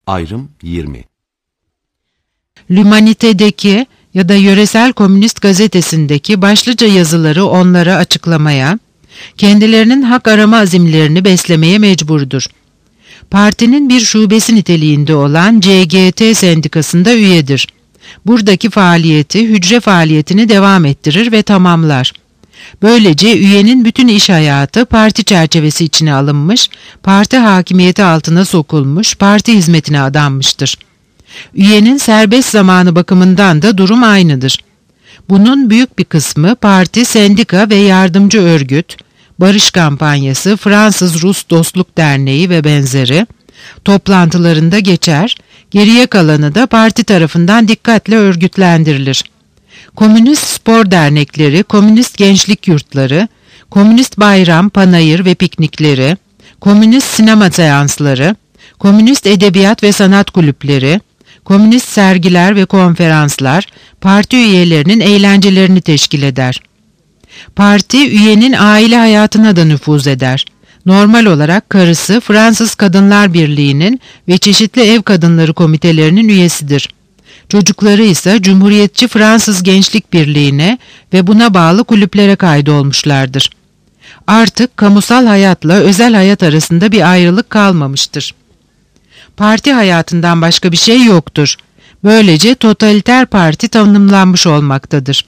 Ayrım 20. L'Humanité'deki ya da yöresel komünist gazetesindeki başlıca yazıları onlara açıklamaya, kendilerinin hak arama azimlerini beslemeye mecburdur. Partinin bir şubesi niteliğinde olan CGT sendikasında üyedir. Buradaki faaliyeti hücre faaliyetini devam ettirir ve tamamlar. Böylece üyenin bütün iş hayatı parti çerçevesi içine alınmış, parti hakimiyeti altına sokulmuş, parti hizmetine adanmıştır. Üyenin serbest zamanı bakımından da durum aynıdır. Bunun büyük bir kısmı parti, sendika ve yardımcı örgüt, barış kampanyası, Fransız-Rus Dostluk Derneği ve benzeri toplantılarında geçer, geriye kalanı da parti tarafından dikkatle örgütlendirilir. Komünist spor dernekleri, komünist gençlik yurtları, komünist bayram, panayır ve piknikleri, komünist sinema seansları, komünist edebiyat ve sanat kulüpleri, komünist sergiler ve konferanslar parti üyelerinin eğlencelerini teşkil eder. Parti üyenin aile hayatına da nüfuz eder. Normal olarak karısı Fransız Kadınlar Birliği'nin ve çeşitli ev kadınları komitelerinin üyesidir. Çocukları ise Cumhuriyetçi Fransız Gençlik Birliği'ne ve buna bağlı kulüplere kaydolmuşlardır. Artık kamusal hayatla özel hayat arasında bir ayrılık kalmamıştır. Parti hayatından başka bir şey yoktur. Böylece totaliter parti tanımlanmış olmaktadır.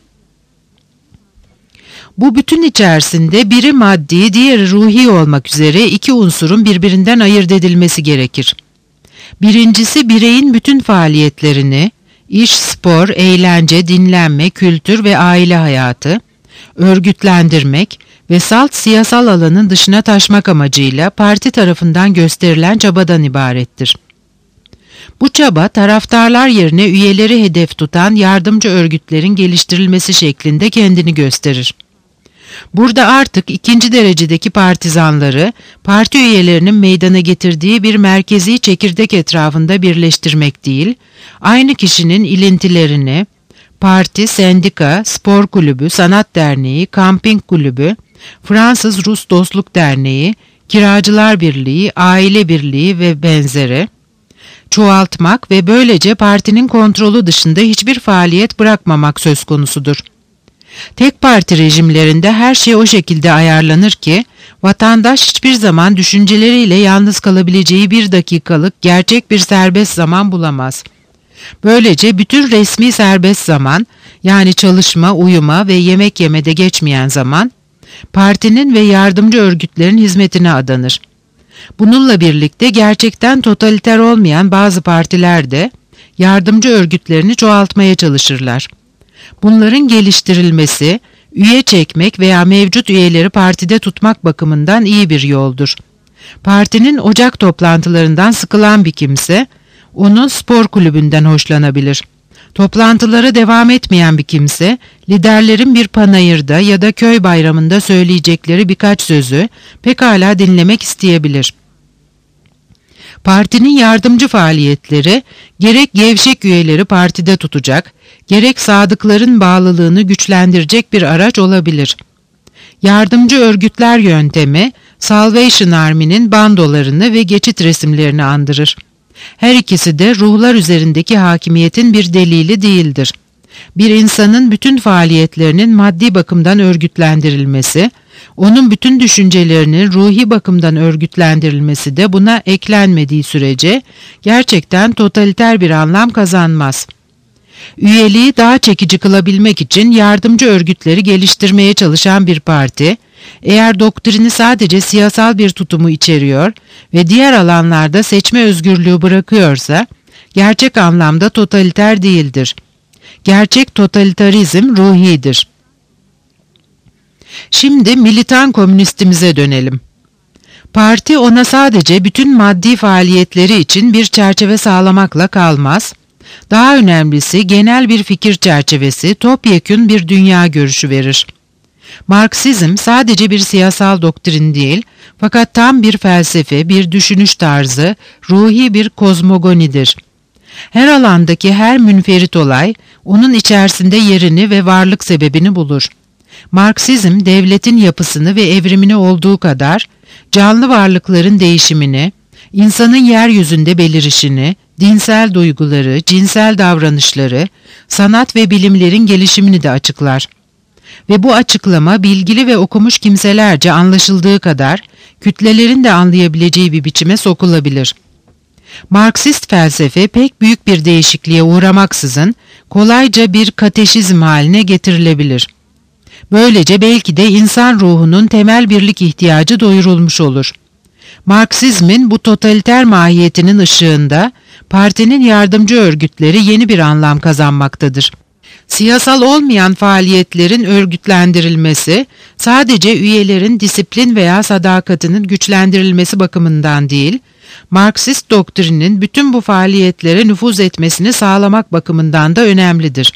Bu bütün içerisinde biri maddi, diğeri ruhi olmak üzere iki unsurun birbirinden ayırt edilmesi gerekir. Birincisi bireyin bütün faaliyetlerini, iş, spor, eğlence, dinlenme, kültür ve aile hayatı, örgütlendirmek ve salt siyasal alanın dışına taşmak amacıyla parti tarafından gösterilen çabadan ibarettir. Bu çaba taraftarlar yerine üyeleri hedef tutan yardımcı örgütlerin geliştirilmesi şeklinde kendini gösterir. Burada artık ikinci derecedeki partizanları, parti üyelerinin meydana getirdiği bir merkezi çekirdek etrafında birleştirmek değil, aynı kişinin ilintilerini, parti, sendika, spor kulübü, sanat derneği, kamping kulübü, Fransız-Rus Dostluk Derneği, Kiracılar Birliği, Aile Birliği ve benzeri çoğaltmak ve böylece partinin kontrolü dışında hiçbir faaliyet bırakmamak söz konusudur. Tek parti rejimlerinde her şey o şekilde ayarlanır ki, vatandaş hiçbir zaman düşünceleriyle yalnız kalabileceği bir dakikalık gerçek bir serbest zaman bulamaz. Böylece bütün resmi serbest zaman, yani çalışma, uyuma ve yemek yemede geçmeyen zaman, partinin ve yardımcı örgütlerin hizmetine adanır. Bununla birlikte gerçekten totaliter olmayan bazı partiler de yardımcı örgütlerini çoğaltmaya çalışırlar. Bunların geliştirilmesi, üye çekmek veya mevcut üyeleri partide tutmak bakımından iyi bir yoldur. Partinin ocak toplantılarından sıkılan bir kimse, onun spor kulübünden hoşlanabilir. Toplantılara devam etmeyen bir kimse, liderlerin bir panayırda ya da köy bayramında söyleyecekleri birkaç sözü pekala dinlemek isteyebilir. Partinin yardımcı faaliyetleri, gerek gevşek üyeleri partide tutacak, gerek sadıkların bağlılığını güçlendirecek bir araç olabilir. Yardımcı örgütler yöntemi, Salvation Army'nin bandolarını ve geçit resimlerini andırır. Her ikisi de ruhlar üzerindeki hakimiyetin bir delili değildir. Bir insanın bütün faaliyetlerinin maddi bakımdan örgütlendirilmesi, onun bütün düşüncelerinin ruhi bakımdan örgütlendirilmesi de buna eklenmediği sürece gerçekten totaliter bir anlam kazanmaz. Üyeliği daha çekici kılabilmek için yardımcı örgütleri geliştirmeye çalışan bir parti, eğer doktrini sadece siyasal bir tutumu içeriyor ve diğer alanlarda seçme özgürlüğü bırakıyorsa, gerçek anlamda totaliter değildir. Gerçek totalitarizm ruhidir. Şimdi militan komünistimize dönelim. Parti ona sadece bütün maddi faaliyetleri için bir çerçeve sağlamakla kalmaz, daha önemlisi genel bir fikir çerçevesi, topyekün bir dünya görüşü verir. Marksizm sadece bir siyasal doktrin değil, fakat tam bir felsefe, bir düşünüş tarzı, ruhi bir kozmogonidir. Her alandaki her münferit olay, onun içerisinde yerini ve varlık sebebini bulur. Marksizm, devletin yapısını ve evrimini olduğu kadar, canlı varlıkların değişimini, insanın yeryüzünde belirişini, dinsel duyguları, cinsel davranışları, sanat ve bilimlerin gelişimini de açıklar. Ve bu açıklama bilgili ve okumuş kimselerce anlaşıldığı kadar kütlelerin de anlayabileceği bir biçime sokulabilir. Marksist felsefe pek büyük bir değişikliğe uğramaksızın kolayca bir kateşizm haline getirilebilir. Böylece belki de insan ruhunun temel birlik ihtiyacı doyurulmuş olur. Marksizmin bu totaliter mahiyetinin ışığında partinin yardımcı örgütleri yeni bir anlam kazanmaktadır. Siyasal olmayan faaliyetlerin örgütlendirilmesi sadece üyelerin disiplin veya sadakatinin güçlendirilmesi bakımından değil, Marksist doktrinin bütün bu faaliyetlere nüfuz etmesini sağlamak bakımından da önemlidir.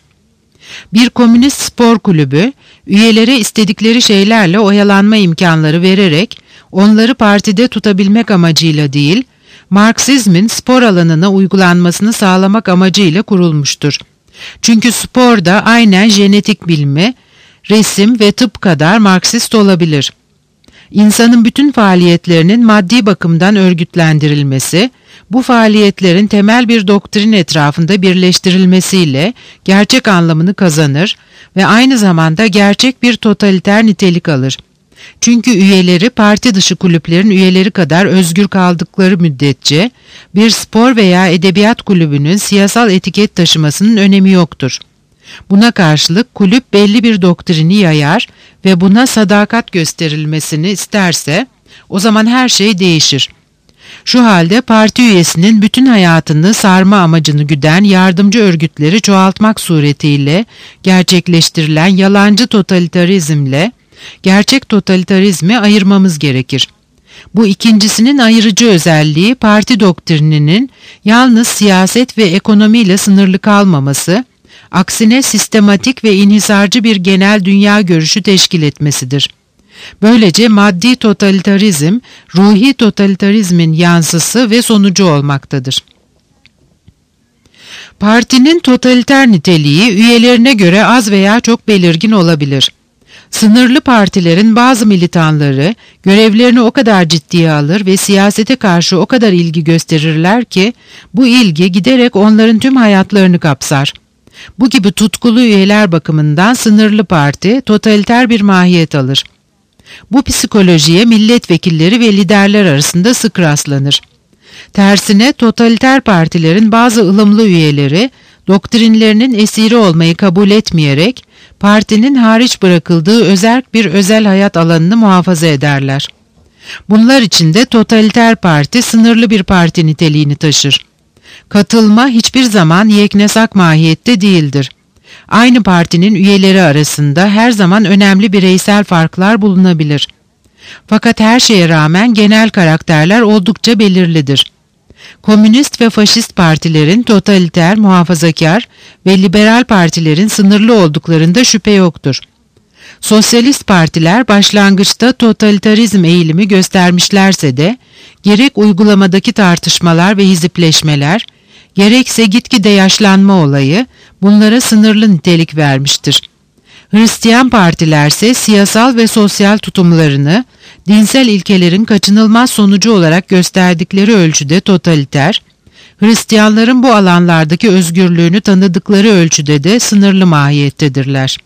Bir komünist spor kulübü, üyelere istedikleri şeylerle oyalanma imkanları vererek onları partide tutabilmek amacıyla değil, Marksizmin spor alanına uygulanmasını sağlamak amacıyla kurulmuştur. Çünkü spor da aynen jenetik bilimi, resim ve tıp kadar Marksist olabilir. İnsanın bütün faaliyetlerinin maddi bakımdan örgütlendirilmesi, bu faaliyetlerin temel bir doktrin etrafında birleştirilmesiyle gerçek anlamını kazanır ve aynı zamanda gerçek bir totaliter nitelik alır. Çünkü üyeleri parti dışı kulüplerin üyeleri kadar özgür kaldıkları müddetçe bir spor veya edebiyat kulübünün siyasal etiket taşımasının önemi yoktur. Buna karşılık kulüp belli bir doktrini yayar ve buna sadakat gösterilmesini isterse o zaman her şey değişir. Şu halde parti üyesinin bütün hayatını sarma amacını güden yardımcı örgütleri çoğaltmak suretiyle gerçekleştirilen yalancı totalitarizmle gerçek totalitarizmi ayırmamız gerekir. Bu ikincisinin ayırıcı özelliği parti doktrininin yalnız siyaset ve ekonomiyle sınırlı kalmaması, aksine sistematik ve inhisarcı bir genel dünya görüşü teşkil etmesidir. Böylece maddi totalitarizm, ruhi totalitarizmin yansısı ve sonucu olmaktadır. Partinin totaliter niteliği üyelerine göre az veya çok belirgin olabilir. Sınırlı partilerin bazı militanları görevlerini o kadar ciddiye alır ve siyasete karşı o kadar ilgi gösterirler ki bu ilgi giderek onların tüm hayatlarını kapsar. Bu gibi tutkulu üyeler bakımından sınırlı parti totaliter bir mahiyet alır. Bu psikolojiye milletvekilleri ve liderler arasında sık rastlanır. Tersine totaliter partilerin bazı ılımlı üyeleri doktrinlerinin esiri olmayı kabul etmeyerek partinin hariç bırakıldığı özerk bir özel hayat alanını muhafaza ederler. Bunlar için de totaliter parti sınırlı bir parti niteliğini taşır. Katılma hiçbir zaman yeknesak mahiyette değildir. Aynı partinin üyeleri arasında her zaman önemli bireysel farklar bulunabilir. Fakat her şeye rağmen genel karakterler oldukça belirlidir. Komünist ve faşist partilerin totaliter, muhafazakar ve liberal partilerin sınırlı olduklarında şüphe yoktur. Sosyalist partiler başlangıçta totalitarizm eğilimi göstermişlerse de gerek uygulamadaki tartışmalar ve hizipleşmeler, gerekse gitgide yaşlanma olayı bunlara sınırlı nitelik vermiştir. Hristiyan partilerse siyasal ve sosyal tutumlarını dinsel ilkelerin kaçınılmaz sonucu olarak gösterdikleri ölçüde totaliter, Hristiyanların bu alanlardaki özgürlüğünü tanıdıkları ölçüde de sınırlı mahiyettedirler.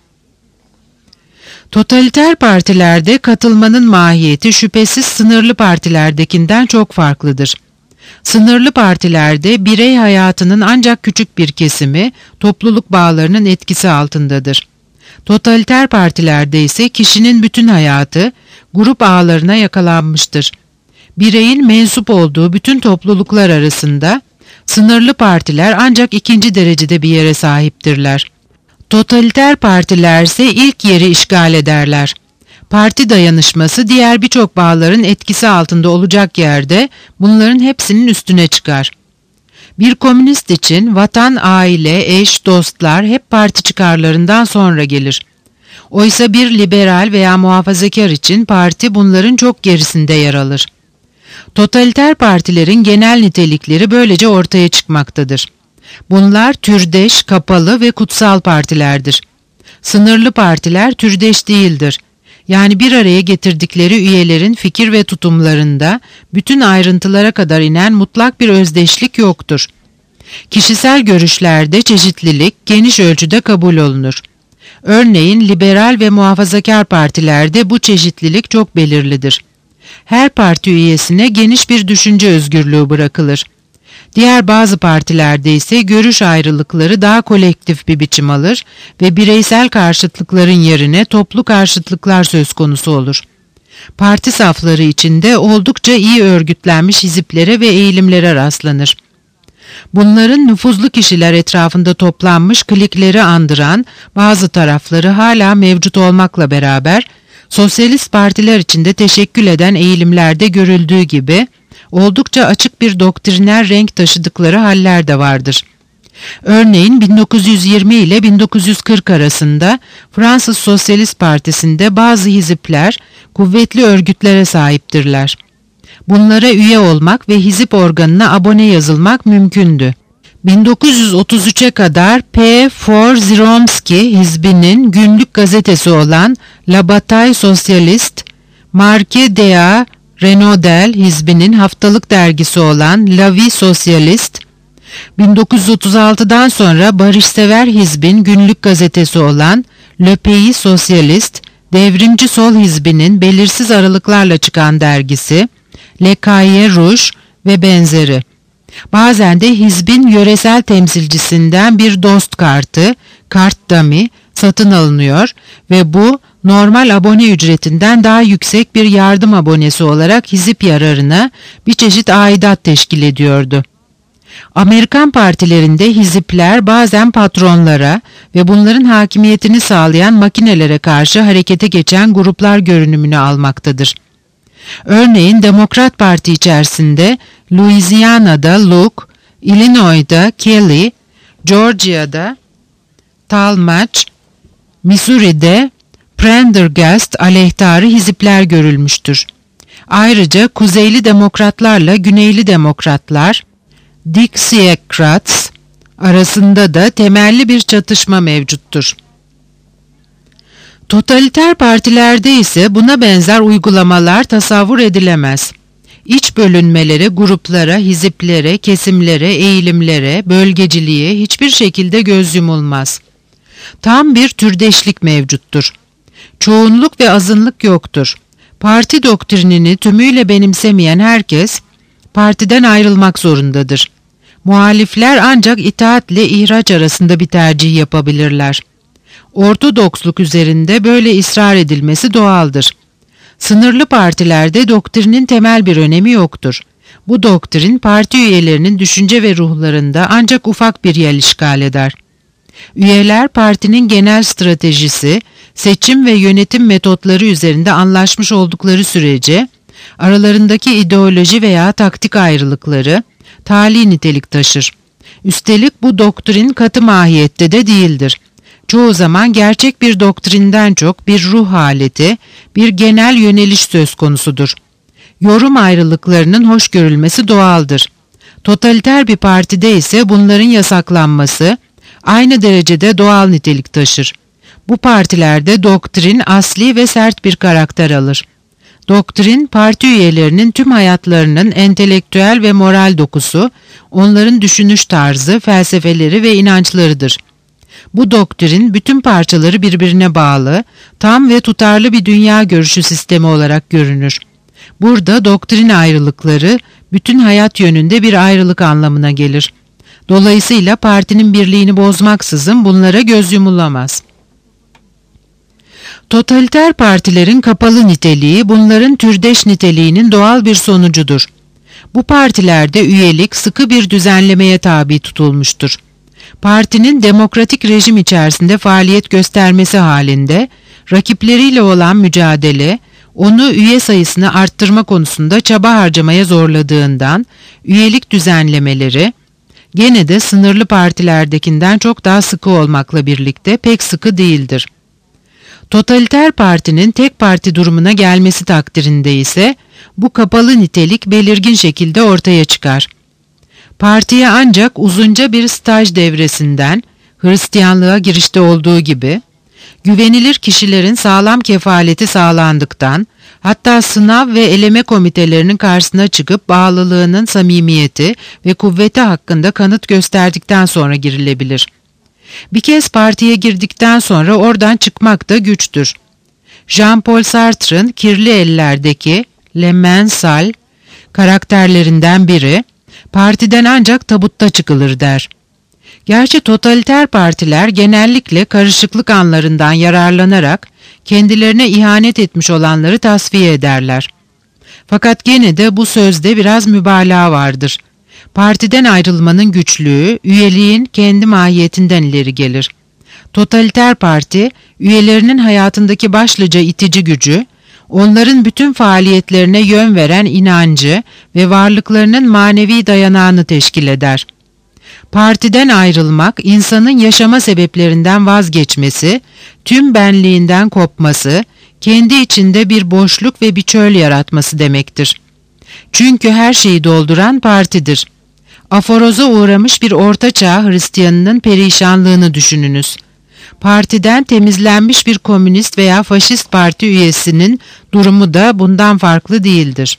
Totaliter partilerde katılmanın mahiyeti şüphesiz sınırlı partilerdekinden çok farklıdır. Sınırlı partilerde birey hayatının ancak küçük bir kesimi topluluk bağlarının etkisi altındadır. Totaliter partilerde ise kişinin bütün hayatı grup ağlarına yakalanmıştır. Bireyin mensup olduğu bütün topluluklar arasında sınırlı partiler ancak ikinci derecede bir yere sahiptirler. Totaliter partiler ise ilk yeri işgal ederler. Parti dayanışması diğer birçok bağların etkisi altında olacak yerde bunların hepsinin üstüne çıkar. Bir komünist için vatan, aile, eş, dostlar hep parti çıkarlarından sonra gelir. Oysa bir liberal veya muhafazakar için parti bunların çok gerisinde yer alır. Totaliter partilerin genel nitelikleri böylece ortaya çıkmaktadır. Bunlar türdeş, kapalı ve kutsal partilerdir. Sınırlı partiler türdeş değildir. Yani bir araya getirdikleri üyelerin fikir ve tutumlarında bütün ayrıntılara kadar inen mutlak bir özdeşlik yoktur. Kişisel görüşlerde çeşitlilik geniş ölçüde kabul olunur. Örneğin liberal ve muhafazakar partilerde bu çeşitlilik çok belirlidir. Her parti üyesine geniş bir düşünce özgürlüğü bırakılır. Diğer bazı partilerde ise görüş ayrılıkları daha kolektif bir biçim alır ve bireysel karşıtlıkların yerine toplu karşıtlıklar söz konusu olur. Parti safları içinde oldukça iyi örgütlenmiş hiziplere ve eğilimlere rastlanır. Bunların nüfuzlu kişiler etrafında toplanmış klikleri andıran bazı tarafları hala mevcut olmakla beraber, sosyalist partiler içinde teşekkül eden eğilimlerde görüldüğü gibi, oldukça açık bir doktriner renk taşıdıkları haller de vardır. Örneğin 1920 ile 1940 arasında Fransız Sosyalist Partisi'nde bazı hizipler kuvvetli örgütlere sahiptirler. Bunlara üye olmak ve hizip organına abone yazılmak mümkündü. 1933'e kadar P. Ziromski hizbinin günlük gazetesi olan La Bataille Socialiste, Marquis de Renaudel hizbinin haftalık dergisi olan La Vie Socialiste, 1936'dan sonra barışsever hizbin günlük gazetesi olan Le Pays Socialiste, devrimci sol hizbinin belirsiz aralıklarla çıkan dergisi, Le Cahier Rouge ve benzeri. Bazen de hizbin yöresel temsilcisinden bir dost kartı, kart dummy satın alınıyor ve bu normal abone ücretinden daha yüksek bir yardım abonesi olarak hizip yararına bir çeşit aidat teşkil ediyordu. Amerikan partilerinde hizipler bazen patronlara ve bunların hakimiyetini sağlayan makinelere karşı harekete geçen gruplar görünümünü almaktadır. Örneğin Demokrat Parti içerisinde Louisiana'da Luke, Illinois'da Kelly, Georgia'da Talmadge, Missouri'de Prendergast aleyhtarı hizipler görülmüştür. Ayrıca Kuzeyli Demokratlarla Güneyli Demokratlar, Dixiecrats arasında da temelli bir çatışma mevcuttur. Totaliter partilerde ise buna benzer uygulamalar tasavvur edilemez. İç bölünmelere, gruplara, hiziplere, kesimlere, eğilimlere, bölgeciliğe hiçbir şekilde göz yumulmaz. Tam bir türdeşlik mevcuttur. Çoğunluk ve azınlık yoktur. Parti doktrinini tümüyle benimsemeyen herkes, partiden ayrılmak zorundadır. Muhalifler ancak itaatle ihraç arasında bir tercih yapabilirler. Ortodoksluk üzerinde böyle ısrar edilmesi doğaldır. Sınırlı partilerde doktrinin temel bir önemi yoktur. Bu doktrin parti üyelerinin düşünce ve ruhlarında ancak ufak bir yer işgal eder. Üyeler partinin genel stratejisi, seçim ve yönetim metotları üzerinde anlaşmış oldukları sürece, aralarındaki ideoloji veya taktik ayrılıkları tali nitelik taşır. Üstelik bu doktrin katı mahiyette de değildir. Çoğu zaman gerçek bir doktrinden çok bir ruh haleti, bir genel yöneliş söz konusudur. Yorum ayrılıklarının hoş görülmesi doğaldır. Totaliter bir partide ise bunların yasaklanması aynı derecede doğal nitelik taşır. Bu partilerde doktrin asli ve sert bir karakter alır. Doktrin, parti üyelerinin tüm hayatlarının entelektüel ve moral dokusu, onların düşünüş tarzı, felsefeleri ve inançlarıdır. Bu doktrin, bütün parçaları birbirine bağlı, tam ve tutarlı bir dünya görüşü sistemi olarak görünür. Burada doktrin ayrılıkları, bütün hayat yönünde bir ayrılık anlamına gelir. Dolayısıyla partinin birliğini bozmaksızın bunlara göz yumulamaz. Totaliter partilerin kapalı niteliği bunların türdeş niteliğinin doğal bir sonucudur. Bu partilerde üyelik sıkı bir düzenlemeye tabi tutulmuştur. Partinin demokratik rejim içerisinde faaliyet göstermesi halinde rakipleriyle olan mücadele onu üye sayısını arttırma konusunda çaba harcamaya zorladığından üyelik düzenlemeleri gene de sınırlı partilerdekinden çok daha sıkı olmakla birlikte pek sıkı değildir. Totaliter partinin tek parti durumuna gelmesi takdirinde ise bu kapalı nitelik belirgin şekilde ortaya çıkar. Partiye ancak uzunca bir staj devresinden, Hristiyanlığa girişte olduğu gibi, güvenilir kişilerin sağlam kefaleti sağlandıktan, Hatta sınav ve eleme komitelerinin karşısına çıkıp bağlılığının samimiyeti ve kuvveti hakkında kanıt gösterdikten sonra girilebilir. Bir kez partiye girdikten sonra oradan çıkmak da güçtür. Jean-Paul Sartre'ın Kirli Eller'deki Le Mensal karakterlerinden biri, partiden ancak tabutta çıkılır der. Gerçi totaliter partiler genellikle karışıklık anlarından yararlanarak kendilerine ihanet etmiş olanları tasfiye ederler. Fakat gene de bu sözde biraz mübalağa vardır. Partiden ayrılmanın güçlüğü, üyeliğin kendi mahiyetinden ileri gelir. Totaliter parti, üyelerinin hayatındaki başlıca itici gücü, onların bütün faaliyetlerine yön veren inancı ve varlıklarının manevi dayanağını teşkil eder. Partiden ayrılmak, insanın yaşama sebeplerinden vazgeçmesi, tüm benliğinden kopması, kendi içinde bir boşluk ve bir çöl yaratması demektir. Çünkü her şeyi dolduran partidir. Aforoza uğramış bir ortaçağ Hristiyanının perişanlığını düşününüz. Partiden temizlenmiş bir komünist veya faşist parti üyesinin durumu da bundan farklı değildir.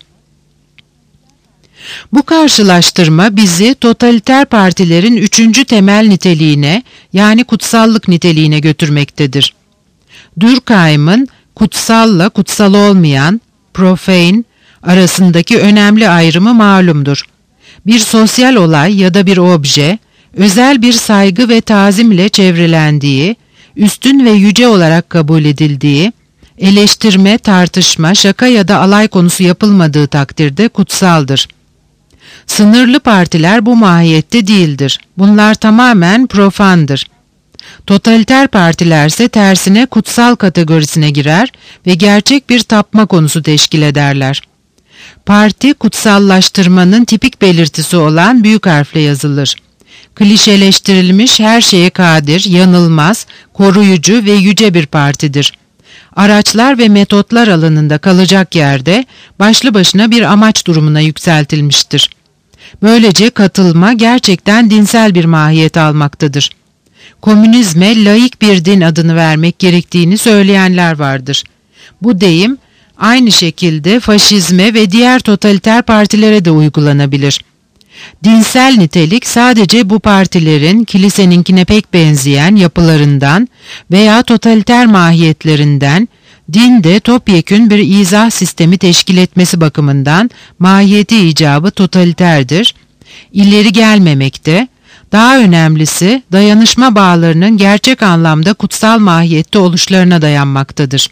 Bu karşılaştırma bizi totaliter partilerin üçüncü temel niteliğine, yani kutsallık niteliğine götürmektedir. Durkheim'ın kutsalla kutsal olmayan, profane arasındaki önemli ayrımı malumdur. Bir sosyal olay ya da bir obje, özel bir saygı ve tazim ile çevrelendiği, üstün ve yüce olarak kabul edildiği, eleştirme, tartışma, şaka ya da alay konusu yapılmadığı takdirde kutsaldır. Sınırlı partiler bu mahiyette değildir. Bunlar tamamen profandır. Totaliter partilerse tersine kutsal kategorisine girer ve gerçek bir tapma konusu teşkil ederler. Parti kutsallaştırmanın tipik belirtisi olan büyük harfle yazılır. Klişeleştirilmiş, her şeye kadir, yanılmaz, koruyucu ve yüce bir partidir. Araçlar ve metotlar alanında kalacak yerde başlı başına bir amaç durumuna yükseltilmiştir. Böylece katılma gerçekten dinsel bir mahiyet almaktadır. Komünizme laik bir din adını vermek gerektiğini söyleyenler vardır. Bu deyim aynı şekilde faşizme ve diğer totaliter partilere de uygulanabilir. Dinsel nitelik sadece bu partilerin kiliseninkine pek benzeyen yapılarından veya totaliter mahiyetlerinden, din de topyekün bir izah sistemi teşkil etmesi bakımından mahiyeti icabı totaliterdir, ileri gelmemekte, daha önemlisi dayanışma bağlarının gerçek anlamda kutsal mahiyette oluşlarına dayanmaktadır.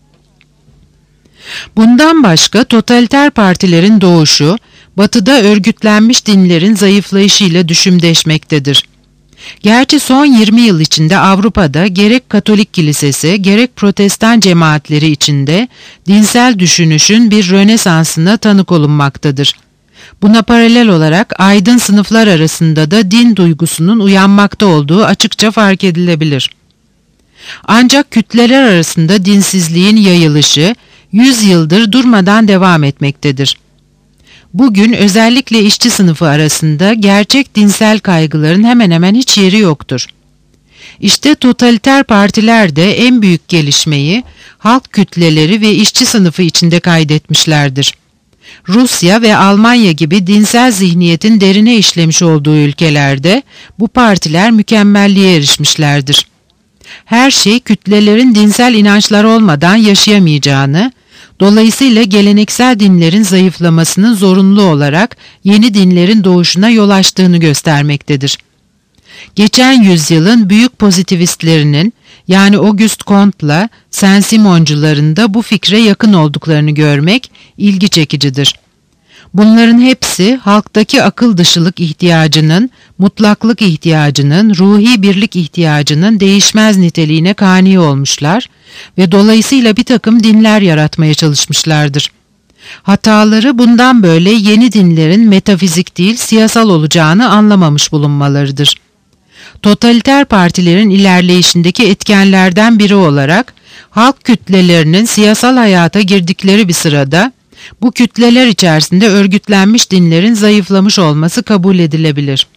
Bundan başka totaliter partilerin doğuşu, Batı'da örgütlenmiş dinlerin zayıflayışıyla düşümdeşmektedir. Gerçi son 20 yıl içinde Avrupa'da gerek Katolik Kilisesi gerek Protestan cemaatleri içinde dinsel düşünüşün bir Rönesans'ına tanık olunmaktadır. Buna paralel olarak aydın sınıflar arasında da din duygusunun uyanmakta olduğu açıkça fark edilebilir. Ancak kütleler arasında dinsizliğin yayılışı 100 yıldır durmadan devam etmektedir. Bugün özellikle işçi sınıfı arasında gerçek dinsel kaygıların hemen hemen hiç yeri yoktur. İşte totaliter partiler de en büyük gelişmeyi halk kütleleri ve işçi sınıfı içinde kaydetmişlerdir. Rusya ve Almanya gibi dinsel zihniyetin derine işlemiş olduğu ülkelerde bu partiler mükemmelliğe erişmişlerdir. Her şey kütlelerin dinsel inançlar olmadan yaşayamayacağını, dolayısıyla geleneksel dinlerin zayıflamasının zorunlu olarak yeni dinlerin doğuşuna yol açtığını göstermektedir. Geçen yüzyılın büyük pozitivistlerinin, yani Auguste Comte'la Saint-Simoncuların da bu fikre yakın olduklarını görmek ilgi çekicidir. Bunların hepsi halktaki akıl dışılık ihtiyacının, mutlaklık ihtiyacının, ruhi birlik ihtiyacının değişmez niteliğine kani olmuşlar ve dolayısıyla bir takım dinler yaratmaya çalışmışlardır. Hataları bundan böyle yeni dinlerin metafizik değil siyasal olacağını anlamamış bulunmalarıdır. Totaliter partilerin ilerleyişindeki etkenlerden biri olarak halk kütlelerinin siyasal hayata girdikleri bir sırada bu kütleler içerisinde örgütlenmiş dinlerin zayıflamış olması kabul edilebilir.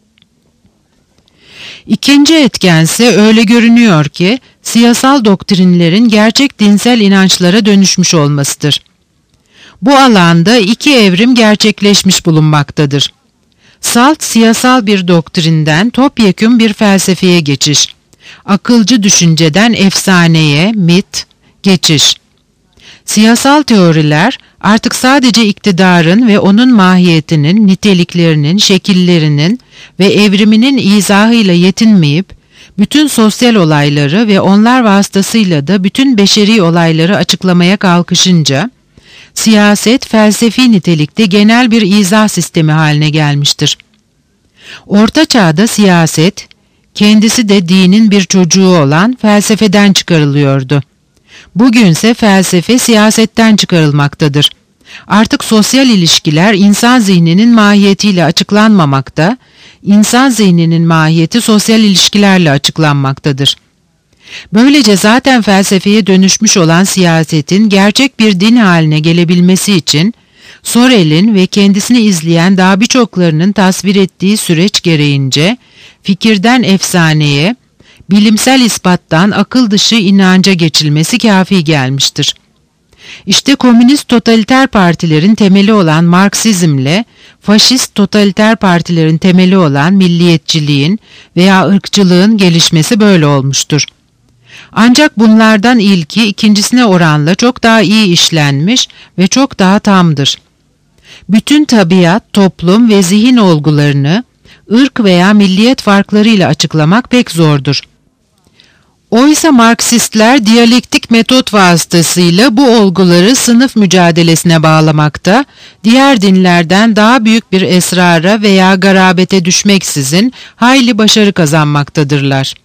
İkinci etkense öyle görünüyor ki siyasal doktrinlerin gerçek dinsel inançlara dönüşmüş olmasıdır. Bu alanda iki evrim gerçekleşmiş bulunmaktadır. Salt siyasal bir doktrinden topyekün bir felsefeye geçiş. Akılcı düşünceden efsaneye, mit, geçiş. Siyasal teoriler artık sadece iktidarın ve onun mahiyetinin, niteliklerinin, şekillerinin ve evriminin izahıyla yetinmeyip, bütün sosyal olayları ve onlar vasıtasıyla da bütün beşeri olayları açıklamaya kalkışınca, siyaset felsefi nitelikte genel bir izah sistemi haline gelmiştir. Orta Çağ'da siyaset, kendisi de dinin bir çocuğu olan felsefeden çıkarılıyordu. Bugünse felsefe siyasetten çıkarılmaktadır. Artık sosyal ilişkiler insan zihninin mahiyetiyle açıklanmamakta, insan zihninin mahiyeti sosyal ilişkilerle açıklanmaktadır. Böylece zaten felsefeye dönüşmüş olan siyasetin gerçek bir din haline gelebilmesi için, Sorel'in ve kendisini izleyen daha birçoklarının tasvir ettiği süreç gereğince, fikirden efsaneye, bilimsel ispattan akıl dışı inanca geçilmesi kafi gelmiştir. İşte komünist totaliter partilerin temeli olan Marksizmle, faşist totaliter partilerin temeli olan milliyetçiliğin veya ırkçılığın gelişmesi böyle olmuştur. Ancak bunlardan ilki ikincisine oranla çok daha iyi işlenmiş ve çok daha tamdır. Bütün tabiat, toplum ve zihin olgularını ırk veya milliyet farklarıyla açıklamak pek zordur. Oysa Marksistler diyalektik metot vasıtasıyla bu olguları sınıf mücadelesine bağlamakta, diğer dinlerden daha büyük bir esrara veya garabete düşmeksizin hayli başarı kazanmaktadırlar.